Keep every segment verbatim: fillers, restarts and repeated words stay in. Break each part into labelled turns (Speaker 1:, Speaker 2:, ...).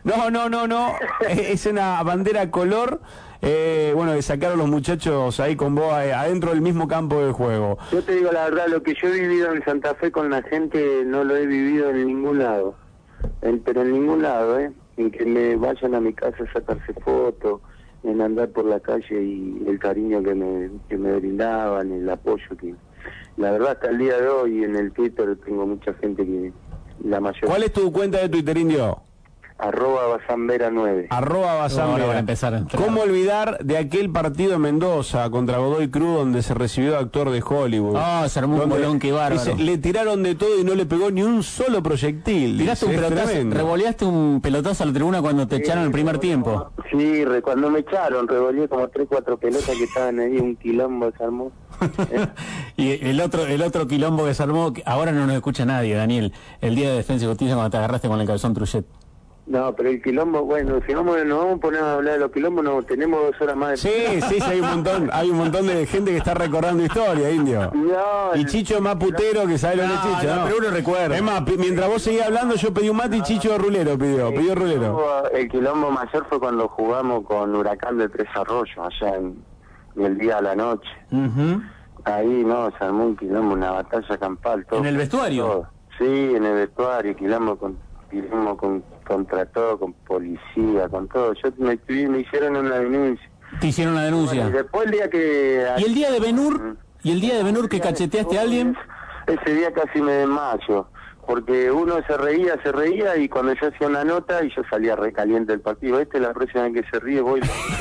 Speaker 1: No, no, no, no. Es una bandera color. Eh, bueno, que sacaron los muchachos ahí con vos eh, adentro del mismo campo de juego.
Speaker 2: Yo te digo la verdad, lo que yo he vivido en Santa Fe con la gente no lo he vivido en ningún lado. En, pero en ningún lado, ¿eh? En que me vayan a mi casa a sacarse fotos, en andar por la calle y el cariño que me, que me brindaban, el apoyo que... La verdad, hasta el día de hoy en el Twitter tengo mucha gente que... la mayoría...
Speaker 1: ¿Cuál es tu cuenta de Twitter, Indio?
Speaker 2: Arroba Bazambera nueve.
Speaker 1: Arroba Bazambera.
Speaker 3: Para empezar a entrar.
Speaker 1: ¿Cómo olvidar de aquel partido en Mendoza contra Godoy Cruz donde se recibió de actor de Hollywood?
Speaker 3: Ah, oh, se armó un bolón que bárbaro.
Speaker 1: Ese, le tiraron de todo y no le pegó ni un solo proyectil.
Speaker 3: Tiraste un pelotazo, revoleaste un pelotazo a la tribuna cuando te sí, echaron el primer tiempo.
Speaker 2: Sí, re, cuando me echaron, revoleé como tres, cuatro pelotas que estaban ahí, un quilombo se armó. ¿Eh?
Speaker 3: Y el otro el otro quilombo que se armó, ahora no nos escucha nadie, Daniel, el día de Defensa y Justicia cuando te agarraste con el cabezón Truchet.
Speaker 2: No, pero el quilombo, bueno, si no nos vamos a poner a hablar de los quilombos, no, tenemos dos horas más de...
Speaker 1: Sí, sí, sí, hay un montón, hay un montón de gente que está recordando historia, Indio.
Speaker 2: No,
Speaker 1: y Chicho es más putero que sabe lo que es Chicho,
Speaker 3: no,
Speaker 1: ¿no?
Speaker 3: Pero uno recuerda.
Speaker 1: Es más, mientras vos seguías hablando, yo pedí un mate y Chicho rulero pidió, pidió
Speaker 2: el
Speaker 1: rulero.
Speaker 2: Quilombo, el quilombo mayor fue cuando jugamos con Huracán de Tres Arroyos, allá en, en el día a la noche.
Speaker 3: Uh-huh.
Speaker 2: Ahí, no, se armó un quilombo, una batalla campal. Todo,
Speaker 3: ¿En el vestuario?
Speaker 2: Todo. Sí, en el vestuario, quilombo con... quilombo con contra todo, con policía, con todo. Yo me, me hicieron una denuncia.
Speaker 3: ¿Te hicieron una denuncia?
Speaker 2: Bueno, y después el día que...
Speaker 3: ¿Y el día de Ben-Hur? ¿Y el día de Ben-Hur que cacheteaste a alguien?
Speaker 2: Ese día casi me desmayo, porque uno se reía, se reía, y cuando yo hacía una nota, y yo salía recaliente del partido. Este, la próxima vez que se ríe, voy...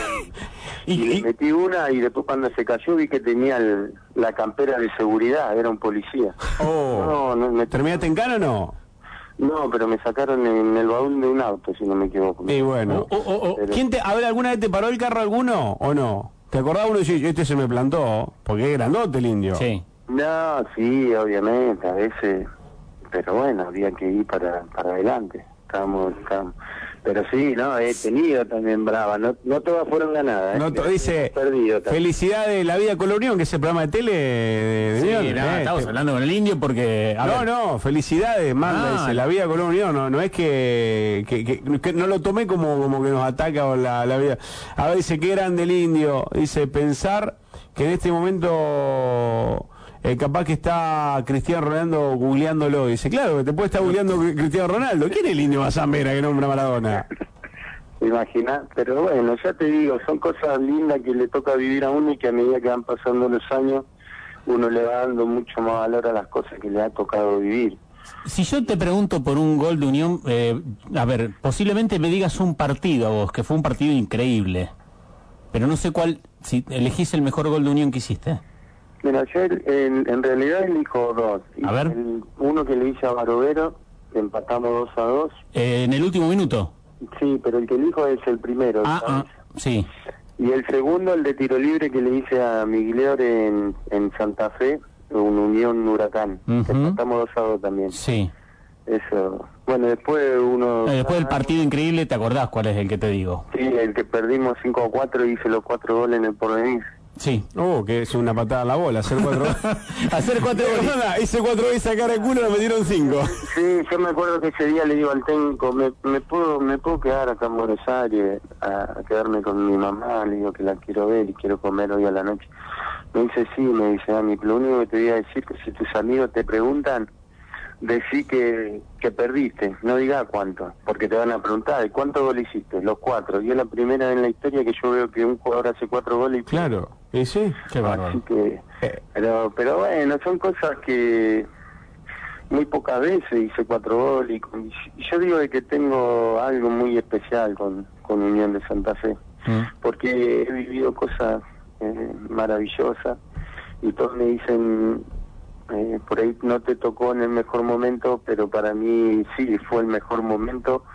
Speaker 2: y, y le metí una, y después cuando se cayó vi que tenía el, la campera de seguridad, era un policía.
Speaker 1: Oh.
Speaker 2: No, no, me...
Speaker 1: ¿Terminaste en cana o no?
Speaker 2: No, pero me sacaron en el baúl de un auto, si no me equivoco.
Speaker 1: Y bueno.
Speaker 3: Oh, oh, oh.
Speaker 2: Pero...
Speaker 1: ¿Quién te, a ver, alguna vez te paró el carro alguno o no? ¿Te acordás uno y decís, este se me plantó? Porque es grandote el indio.
Speaker 3: Sí.
Speaker 2: No, sí, obviamente, a veces, pero bueno, había que ir para, para adelante. Estábamos, estábamos. Pero sí, no, he tenido también brava, no, no todas fueron ganadas. ¿eh?
Speaker 1: No, to, dice, felicidades, La Vida con la Unión, que es el programa de tele de, de
Speaker 3: sí,
Speaker 1: Unión.
Speaker 3: No,
Speaker 1: eh,
Speaker 3: estamos
Speaker 1: te...
Speaker 3: hablando con el indio porque...
Speaker 1: No, ver. no, felicidades, manda, ah, dice, La Vida con la Unión, no, no es que, que, que, que no lo tomé como, como que nos ataca o la, la vida. A ver, dice, qué grande el indio, dice, pensar que en este momento... Eh, capaz que está Cristiano Ronaldo googleándolo. Dice, claro, que te puede estar googleando Cristiano Ronaldo. ¿Quién es el indio Bazambera que nombra a Maradona?
Speaker 2: Imagina, pero bueno, ya te digo, son cosas lindas que le toca vivir a uno y que a medida que van pasando los años, uno le va dando mucho más valor a las cosas que le ha tocado vivir.
Speaker 3: Si yo te pregunto por un gol de Unión, eh, a ver, posiblemente me digas un partido a vos, que fue un partido increíble, pero no sé cuál, si elegís el mejor gol de Unión que hiciste.
Speaker 2: Mira, yo en, en realidad elijo dos.
Speaker 3: A ver.
Speaker 2: El, uno que le hice a Barovero, que empatamos dos a dos.
Speaker 3: Eh, ¿En el último minuto?
Speaker 2: Sí, pero el que elijo es el primero.
Speaker 3: Ah, ah, sí.
Speaker 2: Y el segundo, el de tiro libre que le hice a Miglior en, en Santa Fe, un Unión Huracán. Uh-huh. Que empatamos dos a dos también.
Speaker 3: Sí.
Speaker 2: Eso. Bueno, después uno...
Speaker 3: Eh, después del partido increíble, ¿te acordás cuál es el que te digo?
Speaker 2: Sí, el que perdimos cinco a cuatro y hice los cuatro goles en el Porvenir.
Speaker 3: Sí.
Speaker 1: Oh, que es una patada a la bola, hacer cuatro
Speaker 3: hacer cuatro goles.
Speaker 1: Hice cuatro veces sacar el culo, me metieron cinco.
Speaker 2: Sí, yo me acuerdo que ese día le digo al técnico, me, me puedo me puedo quedar acá en Buenos Aires a, a quedarme con mi mamá, le digo que la quiero ver y quiero comer hoy a la noche. Me dice, sí, me dice, a mí lo único que te voy a decir que si tus amigos te preguntan, decí que, que perdiste, no digas cuánto, porque te van a preguntar, ¿cuántos goles hiciste? Los cuatro, y es la primera en la historia que yo veo que un jugador hace cuatro goles y...
Speaker 1: Claro, y sí,
Speaker 3: qué bárbaro.
Speaker 2: Así que, pero, pero bueno, son cosas que muy pocas veces hice cuatro goles, y, y yo digo de que tengo algo muy especial con, con Unión de Santa Fe, mm. porque he vivido cosas eh, maravillosas, y todos me dicen... Eh, por ahí no te tocó en el mejor momento, pero para mí sí fue el mejor momento,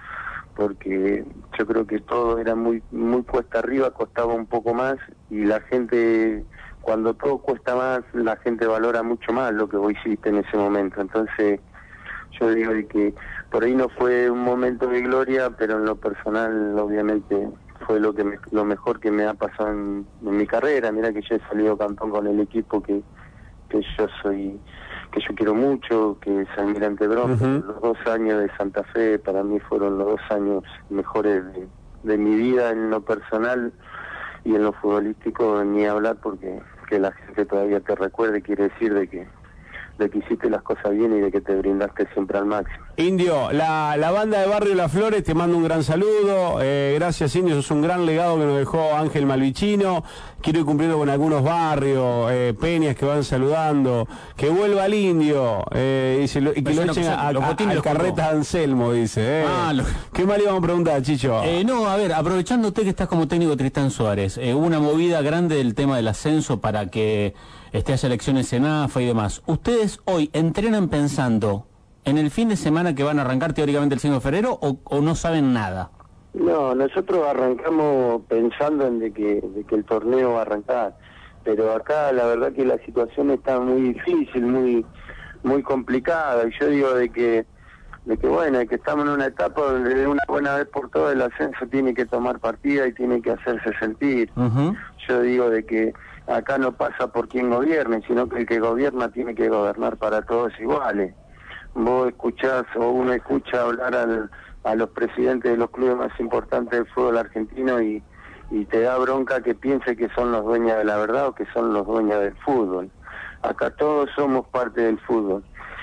Speaker 2: porque yo creo que todo era muy muy cuesta arriba, costaba un poco más, y la gente, cuando todo cuesta más, la gente valora mucho más lo que vos hiciste en ese momento. Entonces yo digo de que por ahí no fue un momento de gloria, pero en lo personal obviamente fue lo que me, lo mejor que me ha pasado en, en mi carrera. Mira que yo he salido campeón con el equipo que que yo soy que yo quiero mucho, que es Almirante Brown. Uh-huh. Los dos años de Santa Fe para mí fueron los dos años mejores de, de mi vida en lo personal, y en lo futbolístico ni hablar, porque que la gente todavía te recuerde quiere decir de que de que hiciste las cosas bien y de que te brindaste siempre al máximo.
Speaker 1: Indio, la, la banda de Barrio Las Flores te manda un gran saludo, eh, gracias Indio, es un gran legado que nos dejó Ángel Malvicino. Quiero ir cumpliendo con algunos barrios, eh, peñas que van saludando, que vuelva el Indio, eh, y, se lo, y que lo echen a, a, a Carretas Anselmo, dice. Eh. Ah, lo... ¿Qué mal íbamos a preguntar, Chicho?
Speaker 3: Eh, no, a ver, aprovechando usted que estás como técnico Tristán Suárez, eh, hubo una movida grande del tema del ascenso para que este, haya elecciones en A F A y demás. ¿Ustedes hoy entrenan pensando en el fin de semana que van a arrancar teóricamente el cinco de febrero o, o no saben nada?
Speaker 2: No, nosotros arrancamos pensando en de que, de que el torneo va a arrancar, pero acá la verdad que la situación está muy difícil, muy muy complicada, y yo digo de que de que bueno, de que estamos en una etapa donde de una buena vez por todas el ascenso tiene que tomar partida y tiene que hacerse sentir. Uh-huh. Yo digo de que acá no pasa por quien gobierne, sino que el que gobierna tiene que gobernar para todos iguales. Vos escuchás o uno escucha hablar al, a los presidentes de los clubes más importantes del fútbol argentino y, y te da bronca que piense que son los dueños de la verdad o que son los dueños del fútbol. Acá todos somos parte del fútbol.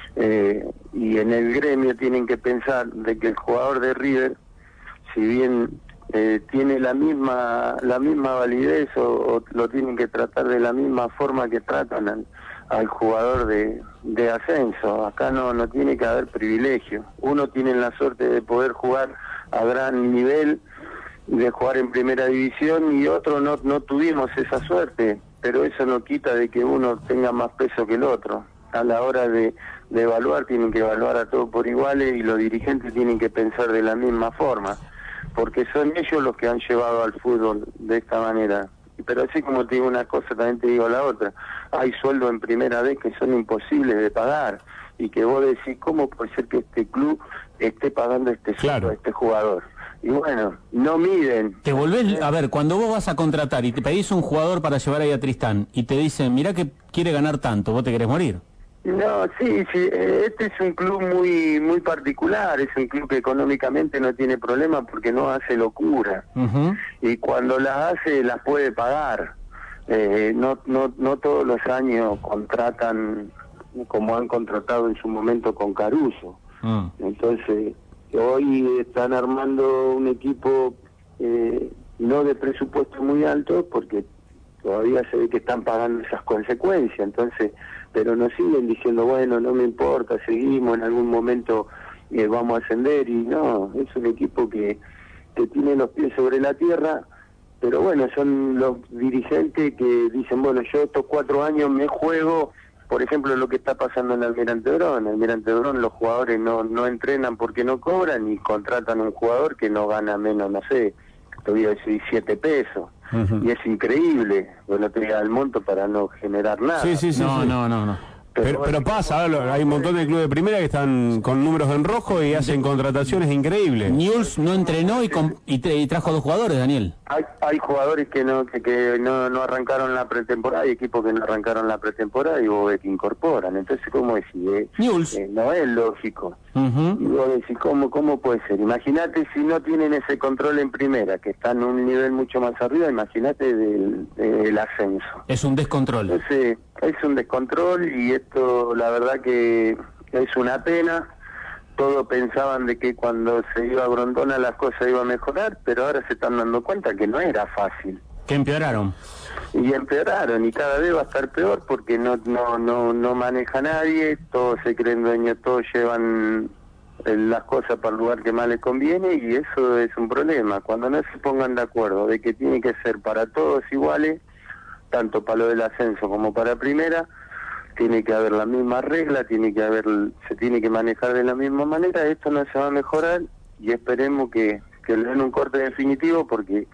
Speaker 2: Eh, y en el gremio tienen que pensar de que el jugador de River, si bien eh, tiene la misma la misma validez o, o lo tienen que tratar de la misma forma que tratan al, al jugador de, de ascenso. Acá no no tiene que haber privilegio. Uno tiene la suerte de poder jugar a gran nivel, de jugar en primera división, y otro no no tuvimos esa suerte, pero eso no quita de que uno tenga más peso que el otro. A la hora de, de evaluar tienen que evaluar a todos por iguales, y los dirigentes tienen que pensar de la misma forma, porque son ellos los que han llevado al fútbol de esta manera. Pero así como te digo una cosa, también te digo la otra. Hay sueldos en primera vez que son imposibles de pagar, y que vos decís, ¿cómo puede ser que este club esté pagando este sueldo claro. a este jugador? Y bueno, no miden.
Speaker 3: Te volvés, a ver, cuando vos vas a contratar y te pedís un jugador para llevar ahí a Tristán y te dicen, mirá que quiere ganar tanto, ¿vos te querés morir?
Speaker 2: No, sí, sí, este es un club muy muy particular, es un club que económicamente no tiene problema porque no hace locura. Uh-huh. Y cuando las hace, las puede pagar. Eh, no, no, no todos los años contratan como han contratado en su momento con Caruso. Uh. Entonces, hoy están armando un equipo eh, no de presupuesto muy alto, porque todavía se ve que están pagando esas consecuencias. Entonces, pero nos siguen diciendo, bueno, no me importa, seguimos, en algún momento eh, vamos a ascender, y no, es un equipo que, que tiene los pies sobre la tierra, pero bueno, son los dirigentes que dicen, bueno, yo estos cuatro años me juego, por ejemplo, lo que está pasando en Almirante Brown. En Almirante Brown los jugadores no, no entrenan porque no cobran, y contratan un jugador que no gana menos, no sé, te voy a decir siete pesos. Uh-huh. Y es increíble, bueno, te da el monto para no generar nada.
Speaker 1: Sí, sí, sí. No, sí. no, no, no. Pero, pero, pero pasa, hay un montón de clubes de primera que están con números en rojo y hacen contrataciones increíbles.
Speaker 3: Newell's no entrenó y, con, y, tra y trajo dos jugadores, Daniel.
Speaker 2: Hay, hay jugadores que no que, que no, no arrancaron la pretemporada, hay equipos que no arrancaron la pretemporada y vos ves que incorporan. Entonces, ¿cómo decís? Eh, eh, no es lógico. Uh-huh. Y vos decís, ¿cómo, ¿cómo puede ser? Imagínate si no tienen ese control en primera, que están en un nivel mucho más arriba, imagínate del, del ascenso.
Speaker 3: Es un descontrol.
Speaker 2: Entonces, es un descontrol, y esto la verdad que es una pena. Todos pensaban de que cuando se iba a Grondona las cosas iban a mejorar, pero ahora se están dando cuenta que no era fácil.
Speaker 3: Que empeoraron.
Speaker 2: Y empeoraron, y cada vez va a estar peor porque no no no no maneja nadie, todos se creen dueños, todos llevan las cosas para el lugar que más les conviene, y eso es un problema. Cuando no se pongan de acuerdo de que tiene que ser para todos iguales, tanto para lo del ascenso como para primera, tiene que haber la misma regla, tiene que haber, se tiene que manejar de la misma manera. Esto no se va a mejorar, y esperemos que, que le den un corte definitivo, porque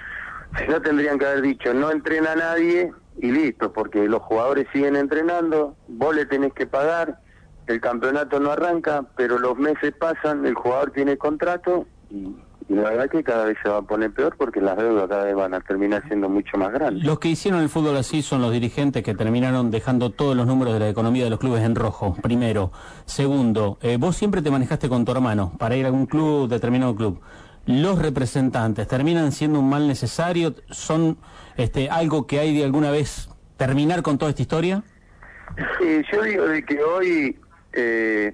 Speaker 2: si no tendrían que haber dicho, no entrena nadie y listo, porque los jugadores siguen entrenando, vos le tenés que pagar, el campeonato no arranca, pero los meses pasan, el jugador tiene contrato, y, y la verdad que cada vez se va a poner peor porque las deudas cada vez van a terminar siendo mucho más grandes.
Speaker 3: Los que hicieron el fútbol así son los dirigentes que terminaron dejando todos los números de la economía de los clubes en rojo, primero. Segundo, eh, vos siempre te manejaste con tu hermano para ir a algún club, determinado club. Los representantes terminan siendo un mal necesario, son este algo que hay de alguna vez terminar con toda esta historia.
Speaker 2: Sí, yo digo de que hoy eh,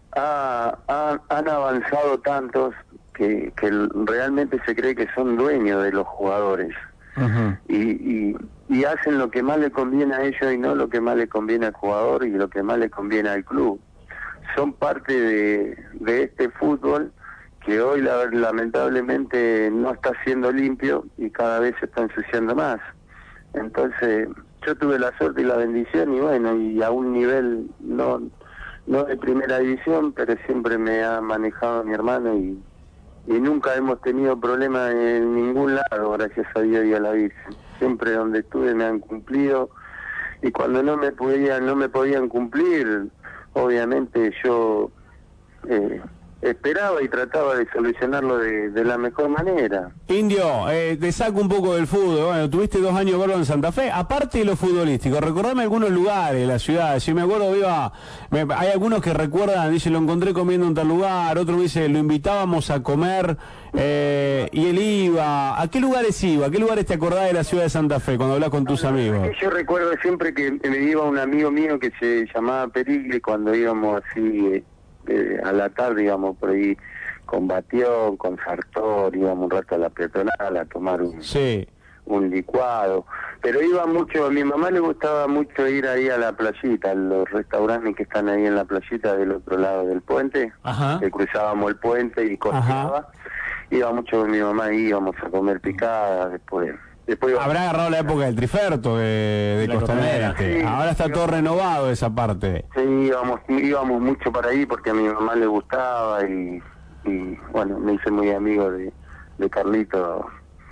Speaker 2: ha, ha, han avanzado tantos que, que realmente se cree que son dueños de los jugadores. Uh-huh. y, y, y hacen lo que más le conviene a ellos y no lo que más le conviene al jugador y lo que más le conviene al club. Son parte de, de este fútbol que hoy la, lamentablemente no está siendo limpio y cada vez se está ensuciando más. Entonces yo tuve la suerte y la bendición y bueno, y a un nivel no no de primera división, pero siempre me ha manejado mi hermano y, y nunca hemos tenido problemas en ningún lado, gracias a Dios y a la Virgen. Siempre donde estuve me han cumplido y cuando no me podían, no me podían cumplir, obviamente yo eh, esperaba y trataba de solucionarlo de, de la mejor manera.
Speaker 1: Indio, eh, te saco un poco del fútbol. Bueno, tuviste dos años gordo en Santa Fe, aparte de lo futbolístico, recordame algunos lugares de la ciudad. Si me acuerdo, iba, me, hay algunos que recuerdan, dice, lo encontré comiendo en tal lugar, otro dice, lo invitábamos a comer eh, y él iba. ¿A qué lugares iba? ¿A qué lugares te acordás de la ciudad de Santa Fe cuando hablas con tus amigos?
Speaker 2: Yo recuerdo siempre que me iba un amigo mío que se llamaba Perigli cuando íbamos así... Eh, Eh, a la tarde íbamos por ahí con Batión, con Sartor, íbamos un rato a la peatonal a tomar un,
Speaker 1: sí.
Speaker 2: un licuado, pero iba mucho, a mi mamá le gustaba mucho ir ahí a la playita, a los restaurantes que están ahí en la playita del otro lado del puente,
Speaker 1: Ajá.
Speaker 2: que cruzábamos el puente y costeaba, iba mucho con mi mamá y íbamos a comer picadas después. Después iba...
Speaker 1: Habrá agarrado la época del Triferto de, de Costanera. Sí, ahora está todo renovado esa parte.
Speaker 2: Sí, íbamos, íbamos mucho para ahí porque a mi mamá le gustaba y, y bueno, me hice muy amigo de, de Carlito.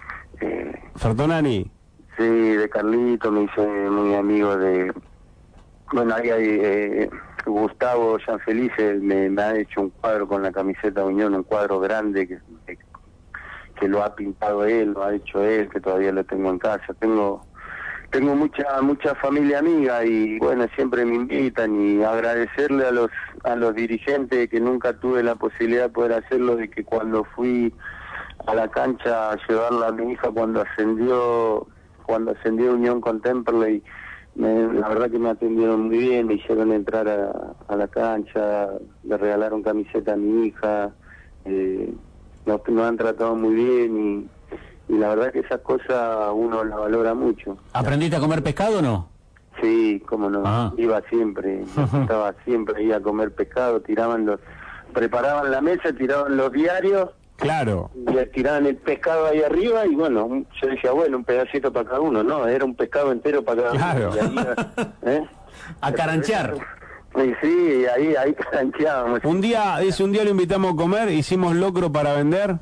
Speaker 2: Eh,
Speaker 1: ¿Fertonani?
Speaker 2: Sí, de Carlito, me hice muy amigo de... Bueno, ahí hay eh, Gustavo Gianfelice, me, me ha hecho un cuadro con la camiseta de Unión, un cuadro grande que... que que lo ha pintado él, lo ha hecho él, que todavía lo tengo en casa. Tengo tengo mucha mucha familia amiga y bueno, siempre me invitan y agradecerle a los a los dirigentes que nunca tuve la posibilidad de poder hacerlo, de que cuando fui a la cancha a llevarla a mi hija cuando ascendió cuando ascendió Unión con Temperley, me, la verdad que me atendieron muy bien, me hicieron entrar a, a la cancha, le regalaron camiseta a mi hija, eh, Nos, nos han tratado muy bien y, y la verdad que esas cosas uno las valora mucho.
Speaker 3: ¿Aprendiste a comer pescado o no?
Speaker 2: Sí, cómo no,
Speaker 3: ah.
Speaker 2: iba siempre, estaba siempre ahí a comer pescado, tiraban los, preparaban la mesa, tiraban los diarios,
Speaker 1: claro,
Speaker 2: y tiraban el pescado ahí arriba y bueno, yo decía, bueno, un pedacito para cada uno, no, era un pescado entero para cada
Speaker 1: claro.
Speaker 2: uno. Claro. ¿Eh?
Speaker 3: A caranchear.
Speaker 2: Sí, sí, ahí, ahí carancheábamos.
Speaker 1: Un día, dice, un día lo invitamos a comer, hicimos locro para vender,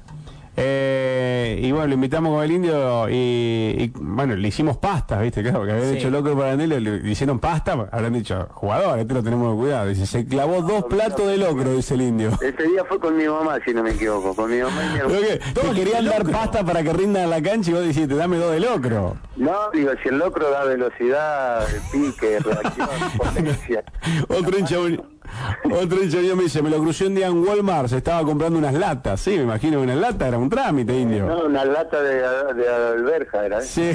Speaker 1: eh, y bueno, lo invitamos con el Indio y, y bueno, le hicimos pastas, viste, claro, porque habían sí. hecho locro para vender, le, le hicieron pasta, habrán dicho, jugador, este lo tenemos que cuidar, dice, se clavó dos no, platos no, de locro, dice el Indio.
Speaker 2: Ese día fue con mi mamá, si no me equivoco, con mi mamá y mi hermano.
Speaker 1: Todos querían dar pasta para que rindan en la cancha y vos dijiste, dame dos de locro.
Speaker 2: No, digo, si el locro da velocidad, pique, reacción, potencia.
Speaker 1: Otro hincha Otro hincha mío me dice, me lo crucé un día en Walmart, se estaba comprando unas latas. Sí, me imagino que una lata era un trámite, Indio.
Speaker 2: No, una lata de, de alberja era. ¿eh?
Speaker 1: Sí.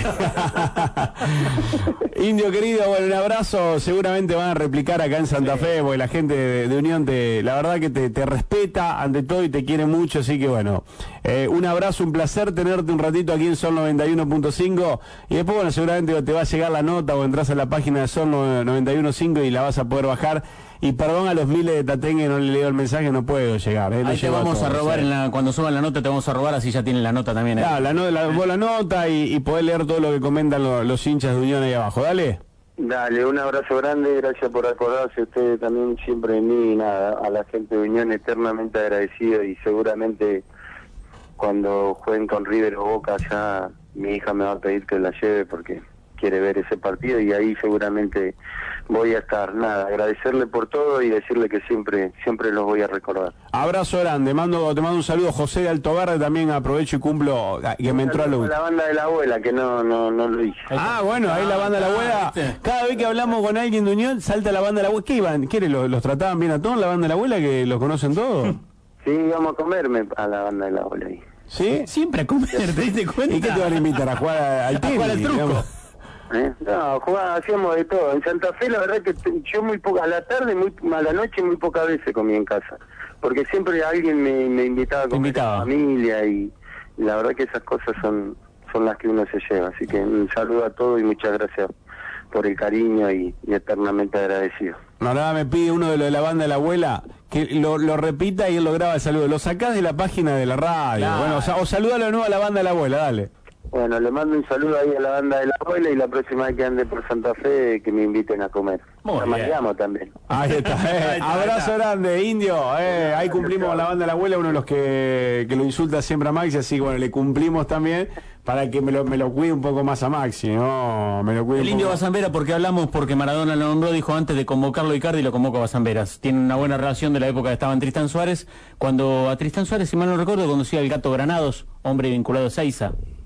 Speaker 1: Indio querido, bueno, un abrazo. Seguramente van a replicar acá en Santa sí. Fe, porque la gente de, de Unión, te, la verdad que te, te respeta ante todo y te quiere mucho. Así que bueno, eh, un abrazo, un placer tenerte un ratito aquí en Sol noventa y uno punto cinco. Y después, bueno, seguramente te va a llegar la nota o entras a la página de Sol noventa y uno punto cinco y la vas a poder bajar. Y perdón a los miles de tatengues, no le leo el mensaje, no puedo llegar. ¿eh?
Speaker 3: Ahí te vamos a, todo, a robar, en la, cuando suban la nota te vamos a robar, así ya tienen la nota también. ¿eh?
Speaker 1: Claro, la, no, la, vos la nota y, y podés leer todo lo que comentan los, los hinchas de Unión ahí abajo. Dale.
Speaker 2: Dale, un abrazo grande, gracias por acordarse ustedes también siempre de mí y nada, a la gente de Unión eternamente agradecido y seguramente cuando jueguen con River o Boca ya mi hija me va a pedir que la lleve porque quiere ver ese partido y ahí seguramente voy a estar. Nada, agradecerle por todo y decirle que siempre siempre los voy a recordar.
Speaker 1: Abrazo grande, mando, te mando un saludo. José de Alto Verde, también aprovecho y cumplo, que me entró a luz.
Speaker 2: La banda de la abuela, que no no no lo dije.
Speaker 1: Ah, bueno, ahí la banda de la abuela. Cada vez que hablamos con alguien de Unión, salta la banda de la abuela. ¿Qué iban? ¿Qué los, los trataban bien a todos, la banda de la abuela, que los conocen todos?
Speaker 2: Sí, íbamos a comerme a la banda de la abuela ahí.
Speaker 1: ¿Sí?
Speaker 3: Siempre a comer, ¿te diste cuenta?
Speaker 1: ¿Y qué te van a invitar? ¿A jugar al
Speaker 3: A jugar al
Speaker 1: tenis,
Speaker 3: truco.
Speaker 1: digamos?
Speaker 2: ¿Eh? No, jugaba, hacíamos de todo. En Santa Fe, la verdad que t- yo muy poca, a la tarde, muy a la noche, muy pocas veces comía en casa. Porque siempre alguien me, me invitaba a comer
Speaker 3: invitaba.
Speaker 2: en familia y, y la verdad que esas cosas son son las que uno se lleva. Así que un saludo a todos y muchas gracias por el cariño y, y eternamente agradecido.
Speaker 1: No, nada, me pide uno de los de la banda de la abuela que lo, lo repita y él lo graba el saludo. Lo sacás de la página de la radio.
Speaker 3: Claro.
Speaker 1: Bueno, o, sea, o salúdalo de nuevo a la banda de la abuela, dale.
Speaker 2: Bueno, le mando un saludo ahí a la banda de la abuela y la próxima vez que ande por Santa Fe que me inviten a comer.
Speaker 3: Muy
Speaker 2: La
Speaker 3: bien.
Speaker 2: Mariamo también.
Speaker 1: Ahí está, eh.
Speaker 3: Ahí está,
Speaker 1: Abrazo
Speaker 3: ahí está.
Speaker 1: grande, Indio. Eh. Ahí cumplimos la banda de la abuela, uno de los que, que lo insulta siempre a Maxi, así que bueno, le cumplimos también para que me lo, me lo cuide un poco más a Maxi, ¿no? Me lo cuide
Speaker 3: El
Speaker 1: un
Speaker 3: Indio
Speaker 1: poco.
Speaker 3: Bazambera, porque hablamos, porque Maradona lo nombró, dijo antes de convocarlo Icardi, lo convoca a Bazamberas. Tiene una buena relación de la época que estaba en Tristán Suárez, cuando a Tristán Suárez, si mal no recuerdo, conducía el Gato Granados, hombre vinculado a Seiza.